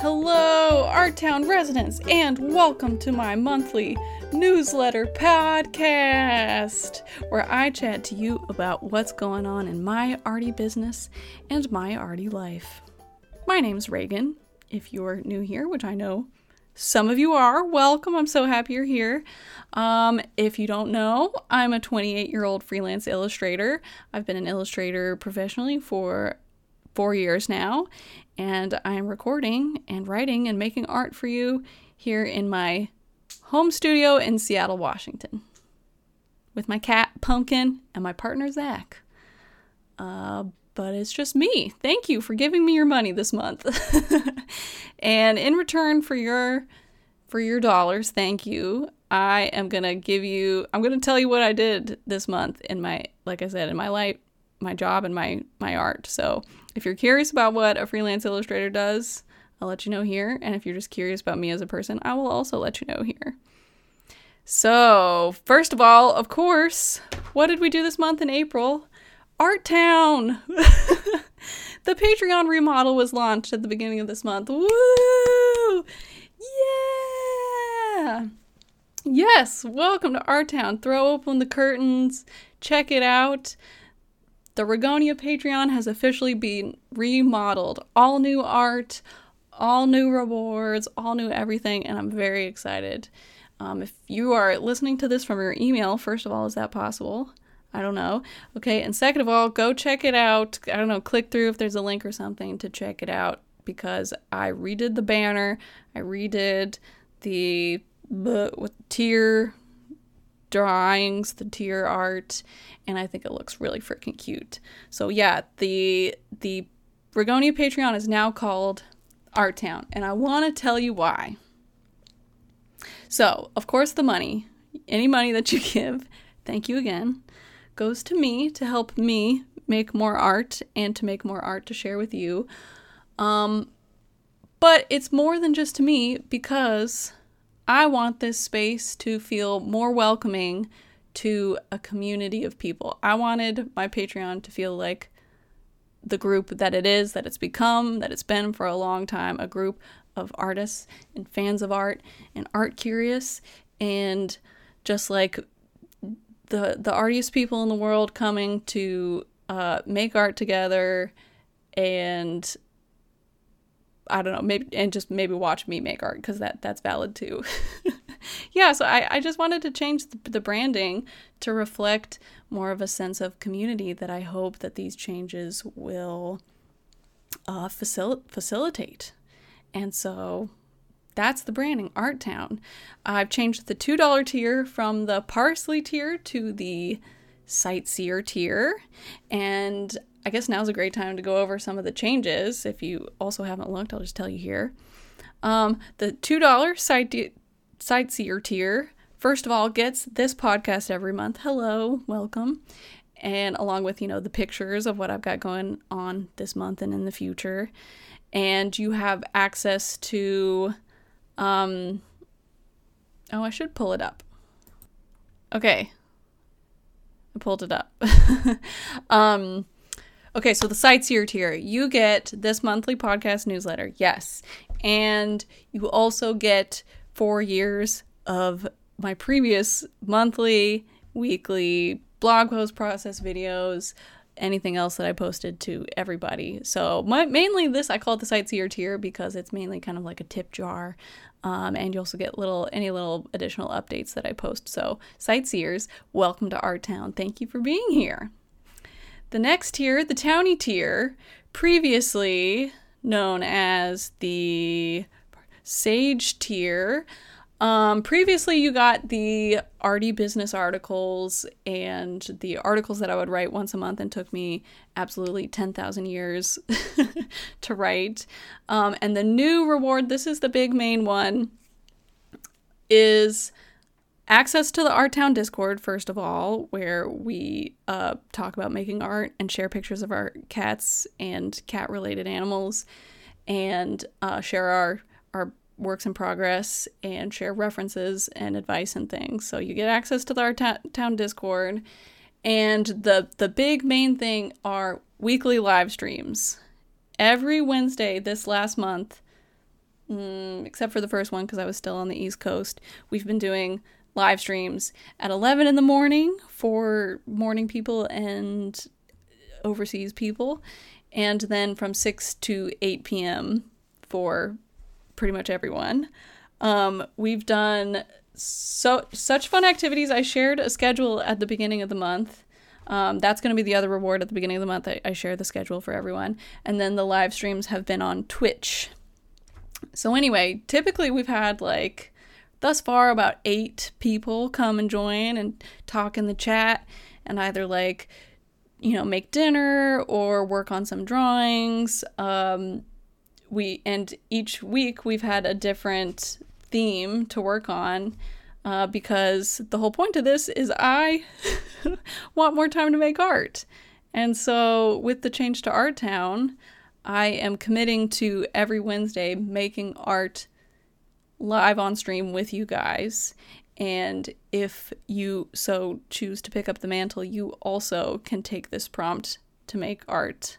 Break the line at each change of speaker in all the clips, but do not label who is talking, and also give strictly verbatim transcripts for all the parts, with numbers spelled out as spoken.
hello, Art Town residents, and welcome to my monthly newsletter podcast, where I chat to you about what's going on in my arty business and my arty life. My name's Reagan. If you're new here, which I know some of you are, welcome. I'm so happy you're here. Um, if you don't know, I'm a twenty-eight-year-old freelance illustrator. I've been an illustrator professionally for four years now, and I'm recording and writing and making art for you here in my home studio in Seattle, Washington, with my cat Pumpkin and my partner Zach. Uh, but it's just me. Thank you for giving me your money this month. And in return for your for your dollars, thank you. I am gonna give you. I'm gonna tell you what I did this month in my, like I said, in my life, my job, and my my art. So if you're curious about what a freelance illustrator does, I'll let you know here. And if you're just curious about me as a person, I will also let you know here. So first of all, of course, what did we do this month in April? Art Town! The Patreon remodel was launched at the beginning of this month. Woo! Yeah! Yes, welcome to Art Town. Throw open the curtains. Check it out. The Ragonia Patreon has officially been remodeled. All new art, all new rewards, all new everything, and I'm very excited. Um, if you are listening to this from your email, first of all, is that possible? I don't know. Okay, and second of all, go check it out. I don't know, click through if there's a link or something to check it out, because I redid the banner, I redid the uh, with tier drawings, the tier art, and I think it looks really freaking cute. So yeah, the the Ragonia Patreon is now called Art Town, and I want to tell you why. So, of course, the money, any money that you give, thank you again, goes to me to help me make more art and to make more art to share with you. Um, but it's more than just to me, because I want this space to feel more welcoming to a community of people. I wanted my Patreon to feel like the group that it is, that it's become, that it's been for a long time, a group of artists and fans of art and art curious, and just like the the artiest people in the world coming to uh, make art together, and I don't know, maybe, and just maybe watch me make art, because that, that's valid too. Yeah, so I, I just wanted to change the, the branding to reflect more of a sense of community that I hope that these changes will uh, facil- facilitate. And so that's the branding, Art Town. I've changed the two dollar tier from the Parsley tier to the Sightseer tier, and I guess now's a great time to go over some of the changes. If you also haven't looked, I'll just tell you here. Um, the two dollar Sight- Sightseer tier, first of all, gets this podcast every month. Hello, welcome. And along with, you know, the pictures of what I've got going on this month and in the future. And you have access to, um, oh, I should pull it up. Okay. I pulled it up. um, Okay, so the Sightseer tier, you get this monthly podcast newsletter, yes. And you also get four years of my previous monthly, weekly blog post process videos, anything else that I posted to everybody. So my, mainly this, I call it the Sightseer tier because it's mainly kind of like a tip jar. Um, and you also get little any little additional updates that I post. So Sightseers, welcome to Art Town. Thank you for being here. The next tier, the Townie tier, previously known as the Sage tier. Um, previously, you got the arty business articles and the articles that I would write once a month, and took me absolutely ten thousand years to write. Um, and the new reward, this is the big main one, is access to the Art Town Discord, first of all, where we uh, talk about making art and share pictures of our cats and cat-related animals, and uh, share our, our works in progress, and share references and advice and things. So you get access to the Art Town Discord, and the, the big main thing are weekly live streams. Every Wednesday this last month, mm, except for the first one because I was still on the East Coast, we've been doing live streams at eleven in the morning for morning people and overseas people, and then from six to eight p.m. for pretty much everyone. Um, we've done so such fun activities. I shared a schedule at the beginning of the month. Um, that's going to be the other reward at the beginning of the month. I, I share the schedule for everyone. And then the live streams have been on Twitch. So anyway, typically we've had like thus far about eight people come and join and talk in the chat and either like, you know, make dinner or work on some drawings. Um, we and each week we've had a different theme to work on. Uh, because the whole point of this is I want more time to make art. And so with the change to Art Town, I am committing to every Wednesday making art live on stream with you guys. And if you so choose to pick up the mantle, you also can take this prompt to make art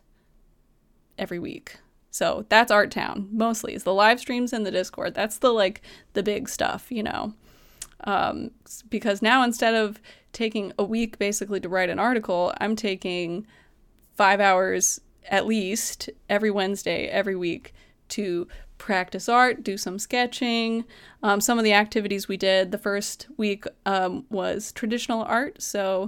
every week. So that's Art Town, mostly. It's the live streams and the Discord. That's the, like, the big stuff, you know. Um, because now instead of taking a week basically to write an article, I'm taking five hours at least every Wednesday, every week to practice art, do some sketching. Um, some of the activities we did the first week um, was traditional art. So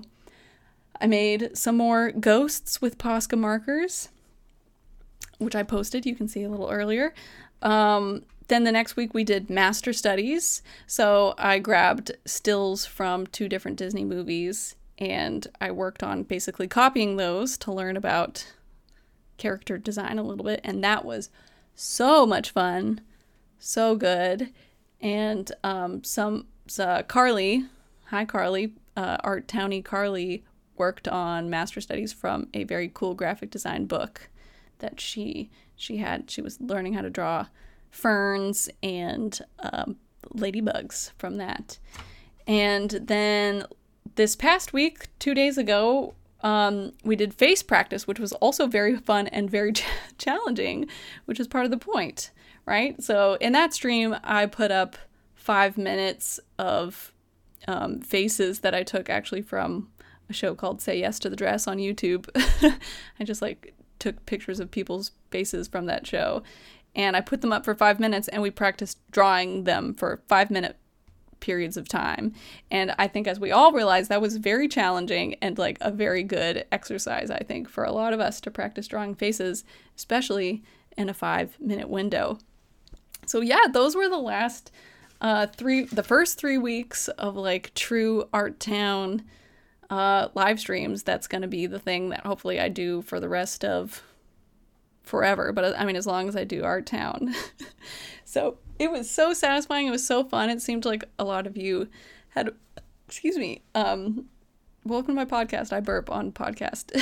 I made some more ghosts with Posca markers, which I posted, you can see a little earlier. Um, Then the next week we did master studies. So I grabbed stills from two different Disney movies and I worked on basically copying those to learn about character design a little bit. And that was so much fun. So good. And um, some uh, Carly, hi Carly, uh, Art Townie Carly worked on master studies from a very cool graphic design book that she she had. She was learning how to draw ferns and um, ladybugs from that. And then this past week, two days ago, um, we did face practice, which was also very fun and very ch- challenging, which is part of the point, right? So in that stream, I put up five minutes of um, faces that I took actually from a show called Say Yes to the Dress on YouTube. I just like took pictures of people's faces from that show. And I put them up for five minutes and we practiced drawing them for five minute periods of time. And I think as we all realized, that was very challenging and like a very good exercise, I think, for a lot of us to practice drawing faces, especially in a five minute window. So yeah, those were the last uh, three, the first three weeks of like true Art Town uh, live streams. That's going to be the thing that hopefully I do for the rest of forever, but I mean, as long as I do Art Town. So it was so satisfying. It was so fun. It seemed like a lot of you had, excuse me, um, welcome to my podcast. I burp on podcast.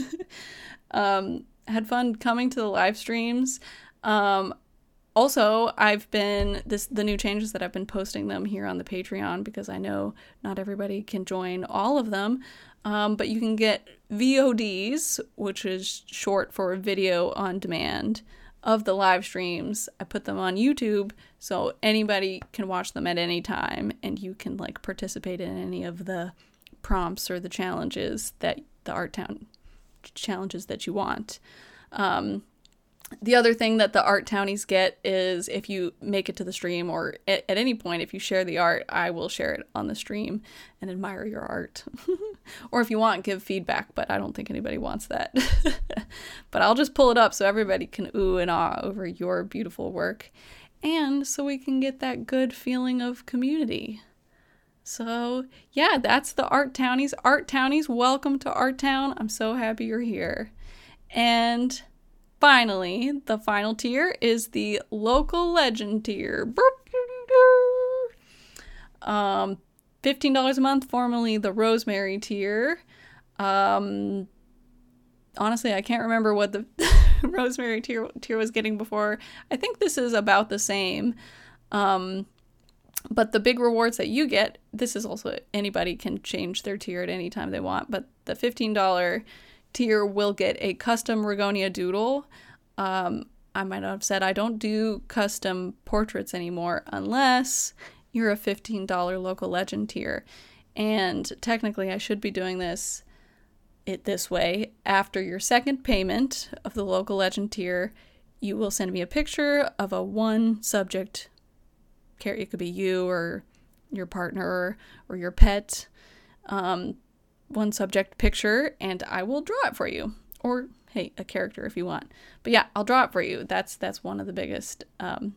um, had fun coming to the live streams. Um, also, I've been, this the new changes that I've been posting them here on the Patreon because I know not everybody can join all of them. Um, but you can get V O Ds, which is short for video on demand, of the live streams. I put them on YouTube so anybody can watch them at any time and you can like participate in any of the prompts or the challenges that the Art Town challenges that you want. Um, The other thing that the Art Townies get is if you make it to the stream or at, at any point, if you share the art, I will share it on the stream and admire your art. Or if you want, give feedback, but I don't think anybody wants that. But I'll just pull it up so everybody can ooh and ah over your beautiful work. And so we can get that good feeling of community. So yeah, that's the Art Townies. Art Townies, welcome to Art Town. I'm so happy you're here. And finally, the final tier is the local legend tier. Um, fifteen dollars a month, formerly the Rosemary tier. Um, honestly, I can't remember what the Rosemary tier, tier was getting before. I think this is about the same. Um, but the big rewards that you get, this is also, anybody can change their tier at any time they want, but the fifteen dollars tier will get a custom Ragonia doodle. Um, I might not have said I don't do custom portraits anymore unless you're a fifteen dollars local legend tier. And technically I should be doing this it this way. After your second payment of the local legend tier, you will send me a picture of a one subject character. It could be you or your partner or, or your pet. Um, one subject picture, and I will draw it for you. Or, hey, a character if you want. But yeah, I'll draw it for you. That's that's one of the biggest um,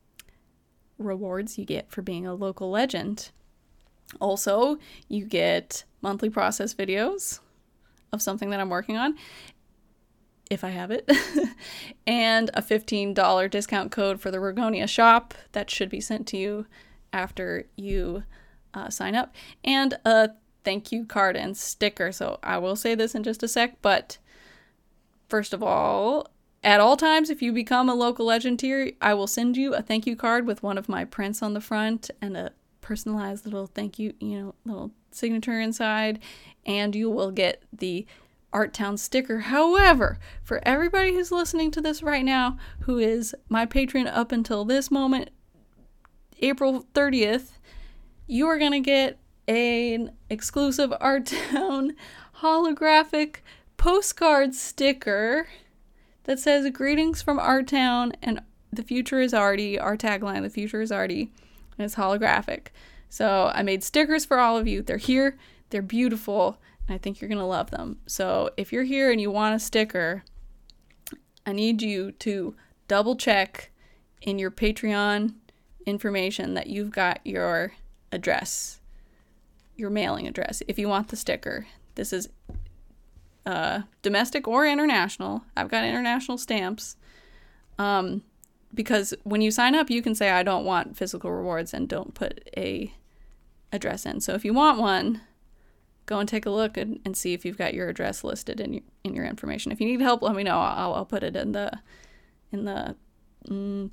rewards you get for being a local legend. Also, you get monthly process videos of something that I'm working on, if I have it, and a fifteen dollars discount code for the Rogonia shop that should be sent to you after you uh, sign up, and a thank you card and sticker. So I will say this in just a sec, but first of all, at all times, if you become a local legend tier, I will send you a thank you card with one of my prints on the front and a personalized little thank you, you know, little signature inside, and you will get the Art Town sticker. However, for everybody who's listening to this right now, who is my patron up until this moment, April thirtieth, you are going to get an exclusive Art Town holographic postcard sticker that says greetings from Art Town and the future is already, our tagline, the future is already, and it's holographic. So I made stickers for all of you. They're here, they're beautiful, and I think you're going to love them. So if you're here and you want a sticker, I need you to double check in your Patreon information that you've got your address, your mailing address, if you want the sticker. This is uh, domestic or international. I've got international stamps. Um, because when you sign up, you can say, I don't want physical rewards, and don't put a address in. So if you want one, go and take a look and, and see if you've got your address listed in your, in your information. If you need help, let me know. I'll, I'll put it in the, in the, mm,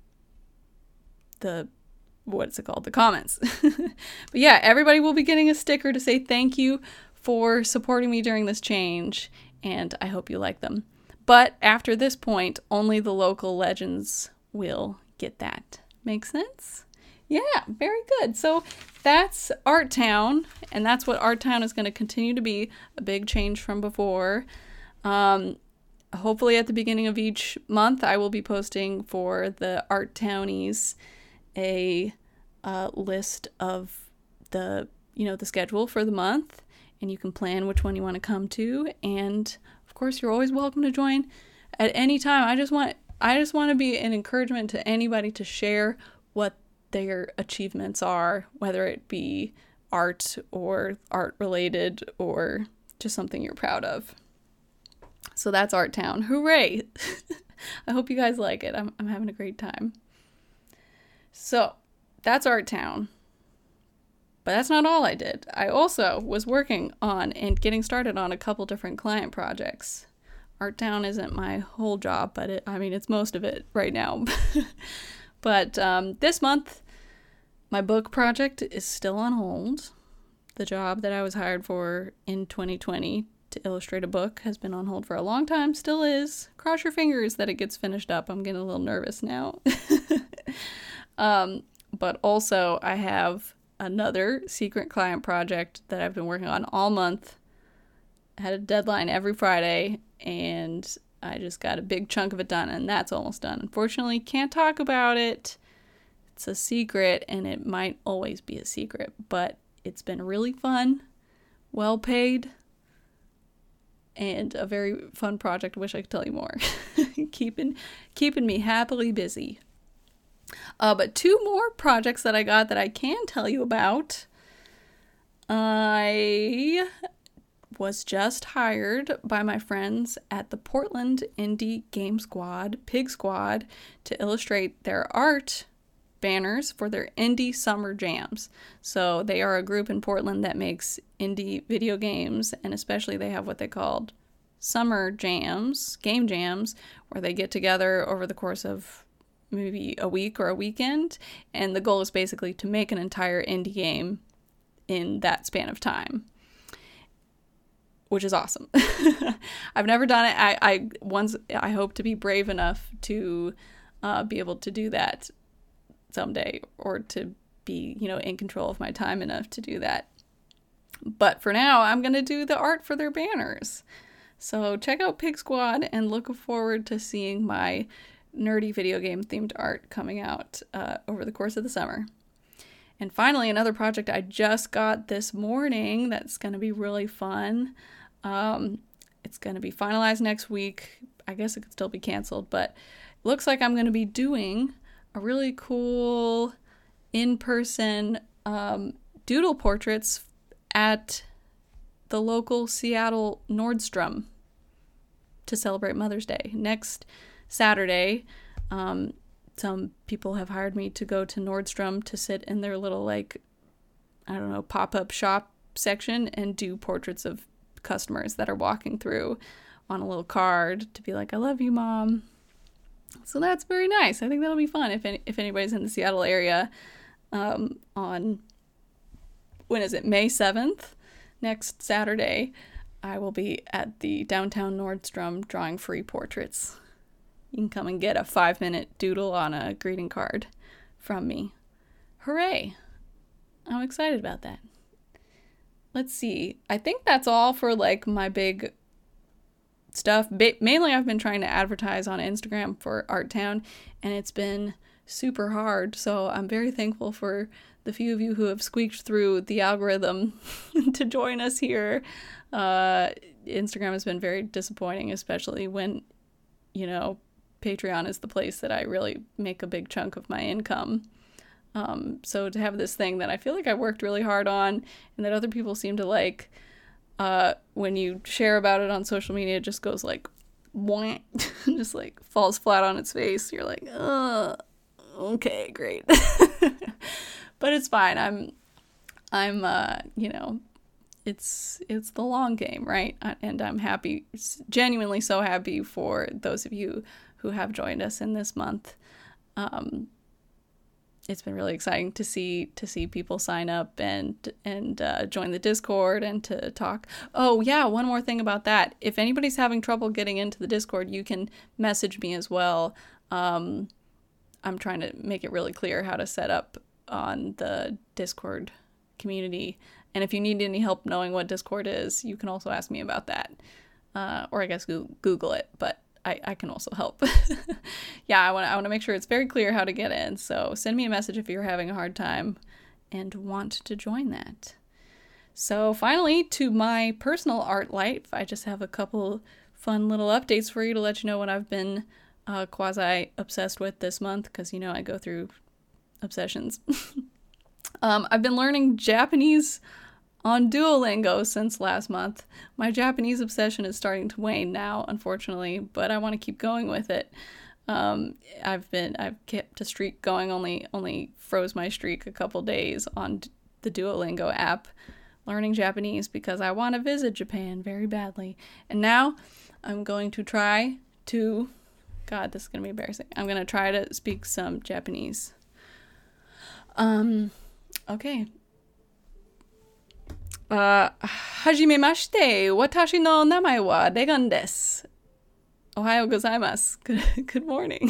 the, what's it called? The comments. But yeah, everybody will be getting a sticker to say thank you for supporting me during this change, and I hope you like them. But after this point, only the local legends will get that. Make sense? Yeah, very good. So that's Art Town, and that's what Art Town is going to continue to be, a big change from before. Um, hopefully at the beginning of each month, I will be posting for the Art Townies a uh, list of the, you know, the schedule for the month, and you can plan which one you want to come to. And of course, you're always welcome to join at any time. I just want, I just want to be an encouragement to anybody to share what their achievements are, whether it be art or art related or just something you're proud of. So that's Art Town. Hooray! I hope you guys like it. I'm I'm having a great time. So that's Art Town. But that's not all I did. I also was working on and getting started on a couple different client projects. Art Town isn't my whole job, but it, I mean, it's most of it right now. But um, this month, my book project is still on hold. The job that I was hired for in twenty twenty to illustrate a book has been on hold for a long time, still is. Cross your fingers that it gets finished up. I'm getting a little nervous now. um, but also, I have another secret client project that I've been working on all month. I had a deadline every Friday, and I just got a big chunk of it done, and that's almost done. Unfortunately, can't talk about it. It's a secret, and it might always be a secret, but it's been really fun, well paid, and a very fun project. Wish I could tell you more. keeping keeping me happily busy. Uh, but two more projects that I got that I can tell you about. I was just hired by my friends at the Portland Indie Game Squad, Pig Squad, to illustrate their art banners for their indie summer jams. So they are a group in Portland that makes indie video games, and especially they have what they called summer jams, game jams, where they get together over the course of maybe a week or a weekend, and the goal is basically to make an entire indie game in that span of time. which is awesome. I've never done it. I, I once I hope to be brave enough to uh, be able to do that someday, or to be, you know, in control of my time enough to do that. But for now, I'm going to do the art for their banners. So check out Pig Squad and look forward to seeing my nerdy video game themed art coming out uh, over the course of the summer. And finally, another project I just got this morning that's going to be really fun. Um, it's going to be finalized next week. I guess it could still be canceled, but it looks like I'm going to be doing a really cool in-person um, doodle portraits at the local Seattle Nordstrom to celebrate Mother's Day. Next Saturday, um, some people have hired me to go to Nordstrom to sit in their little, like, I don't know, pop-up shop section and do portraits of customers that are walking through on a little card to be like, I love you, Mom. So that's very nice. I think that'll be fun if any, if anybody's in the Seattle area um, on, when is it, May seventh? Next Saturday, I will be at the downtown Nordstrom drawing free portraits. You can come and get a five-minute doodle on a greeting card from me. Hooray! I'm excited about that. Let's see. I think that's all for, like, my big stuff. Ba- mainly I've been trying to advertise on Instagram for Art Town, and it's been super hard. So I'm very thankful for the few of you who have squeaked through the algorithm to join us here. Uh, Instagram has been very disappointing, especially when, you know, Patreon is the place that I really make a big chunk of my income. Um, so to have this thing that I feel like I worked really hard on and that other people seem to like, uh, when you share about it on social media, it just goes like, wah, just like falls flat on its face. You're like, uh, okay, great. But it's fine. I'm, I'm, uh, you know, it's, it's the long game, right? And I'm happy, genuinely so happy for those of you who have joined us in this month. Um, it's been really exciting to see to see people sign up and and uh, join the Discord and to talk. Oh yeah, one more thing about that. If anybody's having trouble getting into the Discord, you can message me as well. Um, I'm trying to make it really clear how to set up on the Discord community. And if you need any help knowing what Discord is, you can also ask me about that. Uh, or I guess Google it, but I, I can also help. Yeah, I want I want to make sure it's very clear how to get in. So send me a message if you're having a hard time and want to join that. So finally, to my personal art life, I just have a couple fun little updates for you to let you know what I've been uh, quasi-obsessed with this month, because, you know, I go through obsessions. um, I've been learning Japanese on Duolingo since last month. My Japanese obsession is starting to wane now, unfortunately, but I want to keep going with it. Um, I've been, I've kept a streak going, only, only froze my streak a couple days on the Duolingo app, learning Japanese because I want to visit Japan very badly. And now I'm going to try to, God, this is going to be embarrassing. I'm going to try to speak some Japanese. Um, okay. あ、はじめまして。私の名前はレガンです。おはようございます。Good, good morning.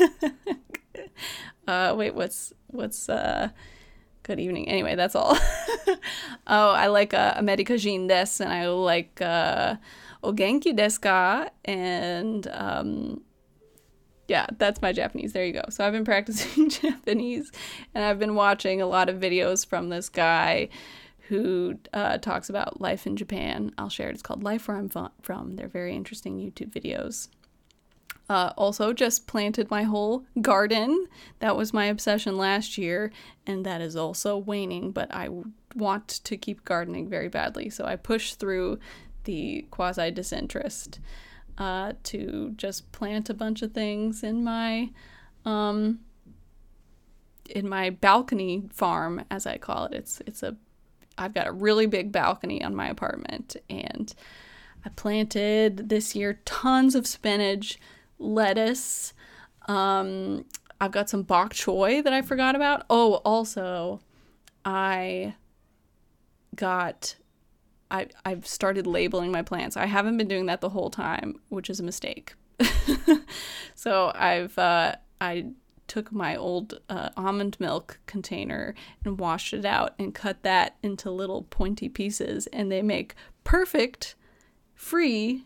uh, wait, what's, what's, uh, good evening. Anyway, that's all. Oh, I like, uh, America Jin desu, and I like, uh, O genki desu ka? And, um, yeah, that's my Japanese. There you go. So I've been practicing Japanese, and I've been watching a lot of videos from this guy who uh, talks about life in Japan. I'll share it. It's called Life Where I'm From. They're very interesting YouTube videos. Uh, also, just planted my whole garden. That was my obsession last year, and that is also waning, but I want to keep gardening very badly. So I pushed through the quasi-disinterest uh, to just plant a bunch of things in my um, in my balcony farm, as I call it. It's it's a I've got a really big balcony on my apartment, and I planted this year tons of spinach, lettuce. Um, I've got some bok choy that I forgot about. Oh, also, I got I, I've started labeling my plants. I haven't been doing that the whole time, which is a mistake. So I've uh, I took my old uh, almond milk container and washed it out and cut that into little pointy pieces, and they make perfect free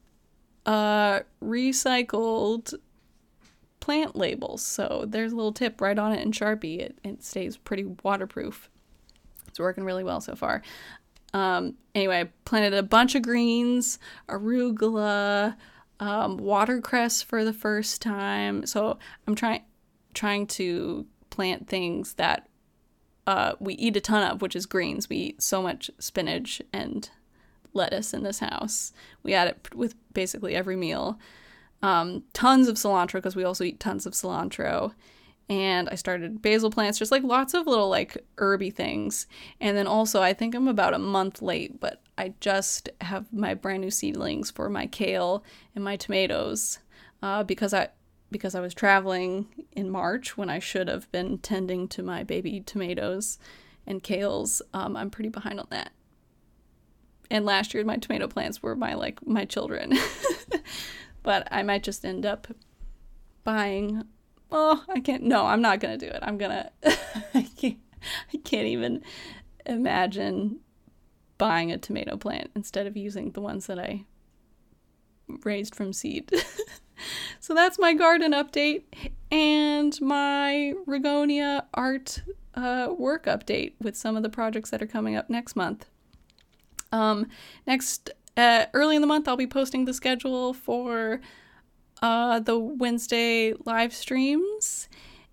uh, recycled plant labels. So there's a little tip right on it in Sharpie. It, it stays pretty waterproof. It's working really well so far. Um, anyway, I planted a bunch of greens, arugula, um, watercress for the first time. So I'm trying trying to plant things that uh, we eat a ton of, which is greens. We eat so much spinach and lettuce in this house. We add it with basically every meal. Um, tons of cilantro, because we also eat tons of cilantro. And I started basil plants, just like lots of little like herby things. And then also, I think I'm about a month late, but I just have my brand new seedlings for my kale and my tomatoes uh, because I because I was traveling in March when I should have been tending to my baby tomatoes and kales. Um, I'm pretty behind on that. And last year, my tomato plants were my like my children, but I might just end up buying. Oh, I can't. No, I'm not gonna do it. I'm gonna. I can't. I can't even imagine buying a tomato plant instead of using the ones that I raised from seed. So that's my garden update and my Rhagonia art uh, work update with some of the projects that are coming up next month. Um, next, uh, early in the month, I'll be posting the schedule for Uh, the Wednesday live streams,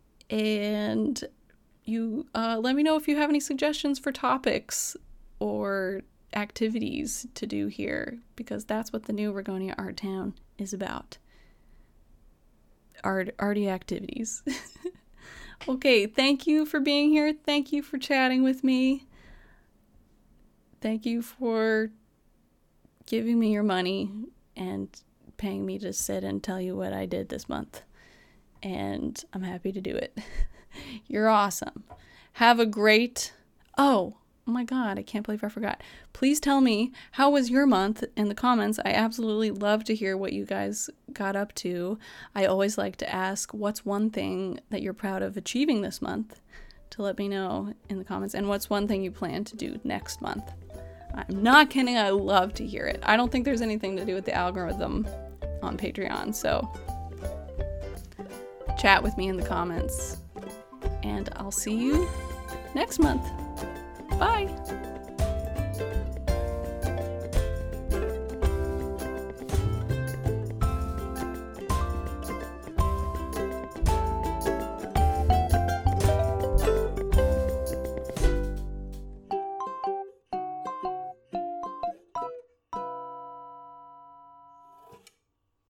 and you uh, let me know if you have any suggestions for topics or activities to do here, because that's what the new Rhagonia Art Town is about. Art, arty activities. Okay, thank you for being here. Thank you for chatting with me. Thank you for giving me your money and paying me to sit and tell you what I did this month. And I'm happy to do it. You're awesome. Have a great... Oh, oh my God, I can't believe I forgot. Please tell me, how was your month in the comments? I absolutely love to hear what you guys got up to. I always like to ask, what's one thing that you're proud of achieving this month? To let me know in the comments. And what's one thing you plan to do next month? I'm not kidding, I love to hear it. I don't think there's anything to do with the algorithm on Patreon, so chat with me in the comments, and I'll see you next month. Bye!